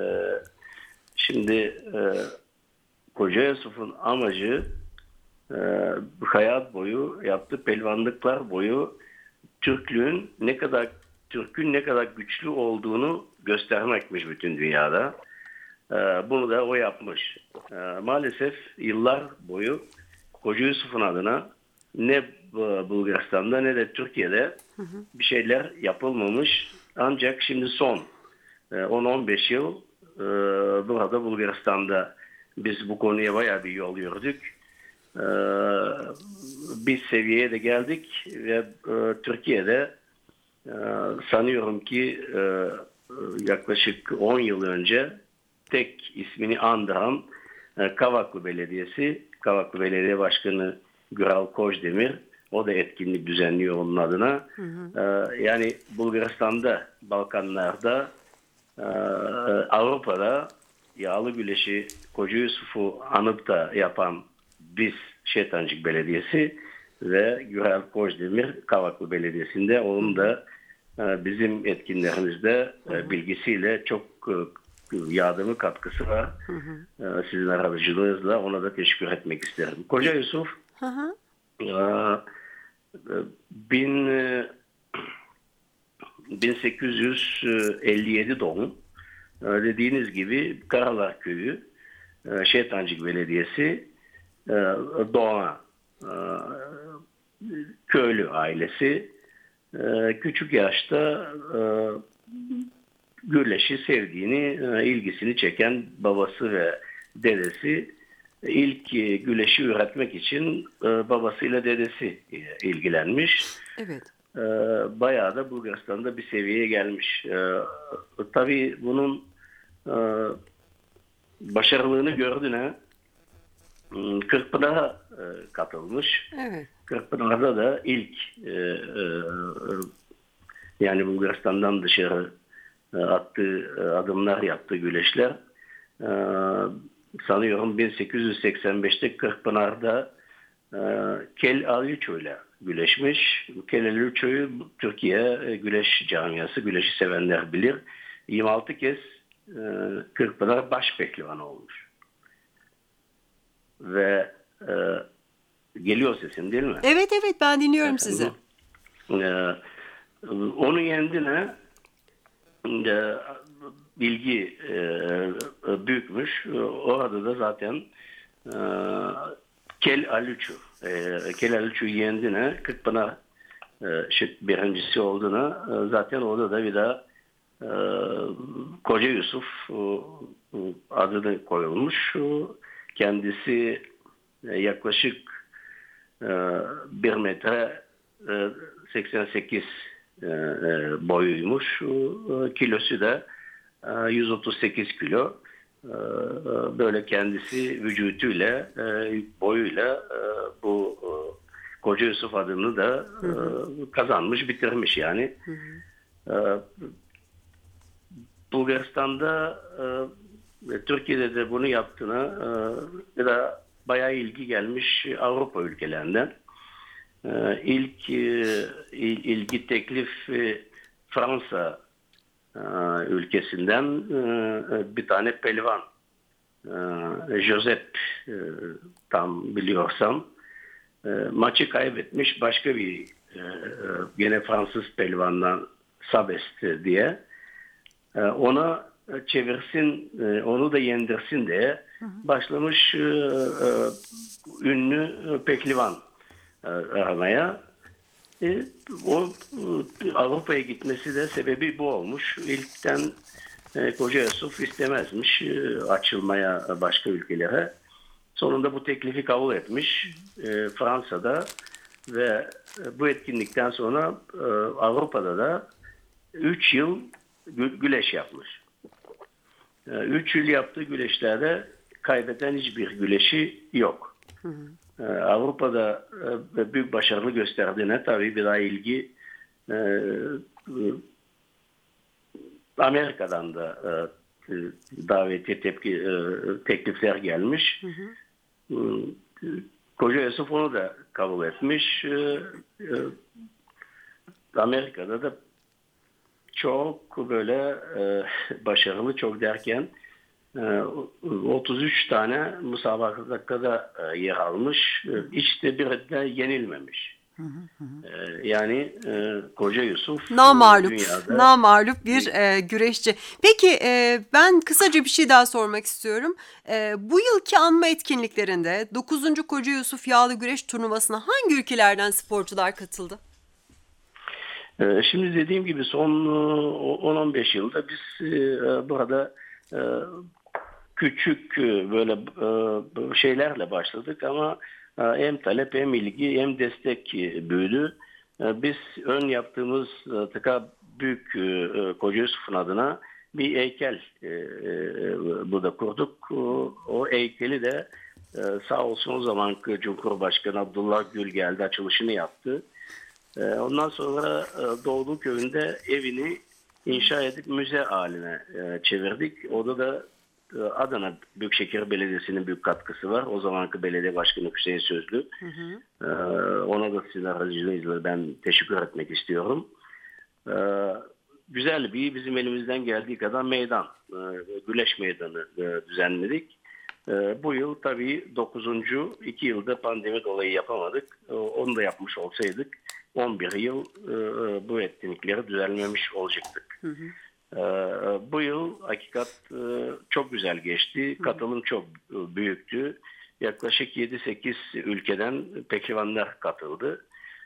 şimdi Koca Yusuf'un amacı hayat boyu yaptığı pehlivanlıklar boyu Türk'ün ne kadar güçlü olduğunu göstermekmiş bütün dünyada. Bunu da o yapmış. Maalesef yıllar boyu Koca Yusuf'un adına ne Bulgaristan'da ne de Türkiye'de bir şeyler yapılmamış. Ancak şimdi son 10-15 yıl burada Bulgaristan'da biz bu konuya bayağı bir yol yürüdük. Bir seviyeye de geldik ve Türkiye'de sanıyorum ki yaklaşık 10 yıl önce tek ismini andıran Kavaklı Belediyesi, Kavaklı Belediye Başkanı Güral Koçdemir, o da etkinlik düzenliyor onun adına. Yani Bulgaristan'da, Balkanlar'da, Avrupa'da yağlı güreşi Koca Yusuf'u anıp da yapan biz Şeytancık Belediyesi ve Güral Koçdemir Kavaklı Belediyesi'nde, onun da bizim etkinlerimizde bilgisiyle çok yardımı katkısı var. Sizin aracılığınızla ona da teşekkür etmek isterim. Koca Yusuf 1857 doğum. Dediğiniz gibi Karalar Köyü, Şeytancık Belediyesi, Doğan köylü ailesi. Küçük yaşta güreşi sevdiğini, ilgisini çeken babası ve dedesi ilk güreşi öğretmek için babasıyla dedesi ilgilenmiş. Evet. Bayağı da Bulgaristan'da bir seviyeye gelmiş. Tabii bunun başarılığını gördüğüne Kırkpınar'a katılmış. Evet. Kırkpınar'da da ilk yani Bulgaristan'dan dışarı attığı adımlar, yaptığı güreşler. Sanıyorum 1885'te Kırkpınar'da Kel Aliço'yla güreşmiş. Kel Aliço'yu Türkiye güreş camiası, güreşi sevenler bilir. 26 kez Kırkpınar baş pehlivanı olmuş. Ve geliyor sesim değil mi? Evet evet, ben dinliyorum sizi. Onu yendiğine bilgi büyükmüş. Orada da zaten Kel Aliço. Kel Aliço'yu yendiğine Kırkpınar birincisi olduğuna zaten orada da bir daha Koca Yusuf adını koyulmuş. Kendisi yaklaşık 1 metre 88 boyuymuş. Kilosu da 138 kilo. Böyle kendisi vücuduyla, boyuyla bu Koca Yusuf adını da kazanmış, bitirmiş yani. Bulgaristan'da Türkiye'de de bunu yaptığına da bayağı ilgi gelmiş Avrupa ülkelerinden. İlk ilgi teklif Fransa ülkesinden bir tane pehlivan Josep tam biliyorsam maçı kaybetmiş, başka bir gene Fransız pehlivandan Sabest diye ona çevirsin, onu da yendirsin diye başlamış ünlü pehlivan aramaya. O Avrupa'ya gitmesi de sebebi bu olmuş. İlkten Koca Yusuf istemezmiş açılmaya başka ülkelere. Sonunda bu teklifi kabul etmiş Fransa'da ve bu etkinlikten sonra Avrupa'da da 3 yıl güreş yapmış. 3 yıl yaptığı güreşlerde kaybeden hiçbir güreşi yok. Avrupa'da büyük başarılı gösterdiğine tabii bir daha ilgi Amerika'dan da davetiye teklifler gelmiş. Koca Yusuf onu da kabul etmiş. Amerika'da da çok böyle başarılı, çok derken 33 tane müsabakada yer almış. Hiç de bir de yenilmemiş. Yani Koca Yusuf Namağlup, dünyada namağlup bir güreşçi. Peki ben kısaca bir şey daha sormak istiyorum. Bu yılki anma etkinliklerinde 9. Koca Yusuf Yağlı Güreş Turnuvası'na hangi ülkelerden sporcular katıldı? Şimdi dediğim gibi son 10-15 yılda biz burada küçük böyle şeylerle başladık ama hem talep hem ilgi hem destek büyüdü. Biz ön yaptığımız büyük Koca Yusuf'un adına bir heykel burada kurduk. O heykeli de sağ olsun o zamanki Cumhurbaşkanı Abdullah Gül geldi, açılışını yaptı. Ondan sonra doğduğu köyünde evini inşa edip müze haline çevirdik. Orada da Adana Büyükşehir Belediyesi'nin büyük katkısı var. O zamanki belediye başkanı Hüseyin Sözlü. Ona da sizin aracılığıyla ben teşekkür etmek istiyorum. Güzel bir, bizim elimizden geldiği kadar meydan, güreş meydanı düzenledik. Bu yıl tabii 9. 2 yılda pandemi dolayı yapamadık. Onu da yapmış olsaydık 11 yıl bu etkinlikleri düzenlemiş olacaktık. Bu yıl hakikat çok güzel geçti. Katılım çok büyüktü. Yaklaşık 7-8 ülkeden pehlivanlar katıldı.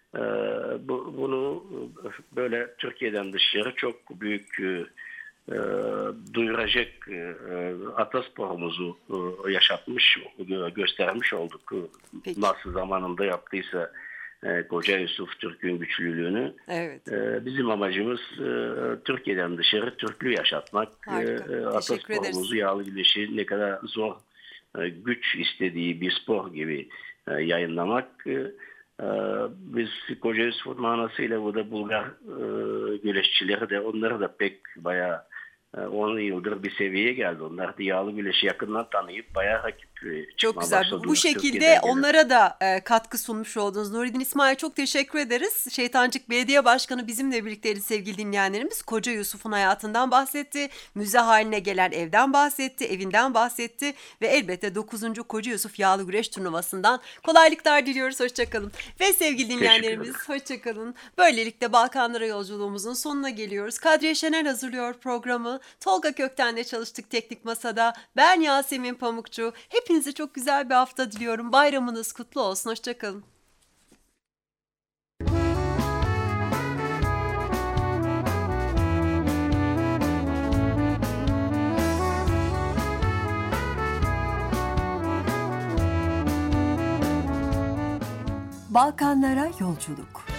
Bunu böyle Türkiye'den dışarı çok büyük duyuracak atasporumuzu yaşatmış, göstermiş olduk. Peki. Nasıl zamanında yaptıysa Koca Yusuf Türk'ün güçlülüğünü. Evet. Bizim amacımız Türkiye'den dışarı Türklüğü yaşatmak. Harika. Teşekkür Atasporumuzu, ederiz. yağlı güreşi ne kadar zor, güç istediği bir spor gibi yayınlamak. Biz Koca Yusuf'un manasıyla burada Bulgar güreşçileri de onları da pek bayağı 10 yıldır bir seviyeye geldi. Onlar da yağlı güreşi yakından tanıyıp bayağı rakip Çok çıkmaya güzel. başladılar. Bu şekilde Türkiye'den gelen. onlara da katkı sunmuş oldunuz. Nureddin İsmail, çok teşekkür ederiz. Şeytancık Belediye Başkanı bizimle birlikteydi sevgili dinleyenlerimiz. Koca Yusuf'un hayatından bahsetti. Müze haline gelen evden bahsetti. Evinden bahsetti. Ve elbette 9. Koca Yusuf Yağlı Güreş Turnuvası'ndan kolaylıklar diliyoruz. Hoşçakalın. Ve sevgili dinleyenlerimiz, hoşçakalın. Böylelikle Balkanlara yolculuğumuzun sonuna geliyoruz. Kadriye Şenel hazırlıyor programı. Tolga Kökten'le çalıştık Teknik Masa'da. Ben Yasemin Pamukçu. Hepinize çok güzel bir hafta diliyorum. Bayramınız kutlu olsun. Hoşçakalın. Balkanlara yolculuk.